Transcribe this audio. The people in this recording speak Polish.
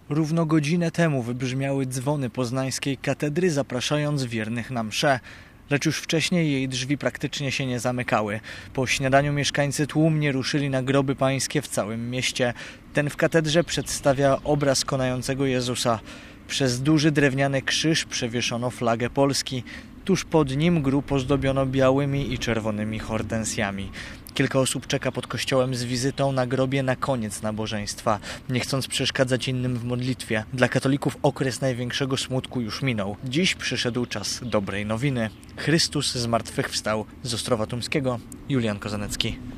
Równo godzinę temu wybrzmiały dzwony poznańskiej katedry, zapraszając wiernych na mszę. Lecz już wcześniej jej drzwi praktycznie się nie zamykały. Po śniadaniu mieszkańcy tłumnie ruszyli na groby pańskie w całym mieście. Ten w katedrze przedstawia obraz konającego Jezusa. Przez duży drewniany krzyż przewieszono flagę Polski. Tuż pod nim grób ozdobiono białymi i czerwonymi hortensjami. Kilka osób czeka pod kościołem z wizytą na grobie na koniec nabożeństwa, nie chcąc przeszkadzać innym w modlitwie. Dla katolików okres największego smutku już minął. Dziś przyszedł czas dobrej nowiny. Chrystus zmartwychwstał. Z Ostrowa Tumskiego, Julian Kozanecki.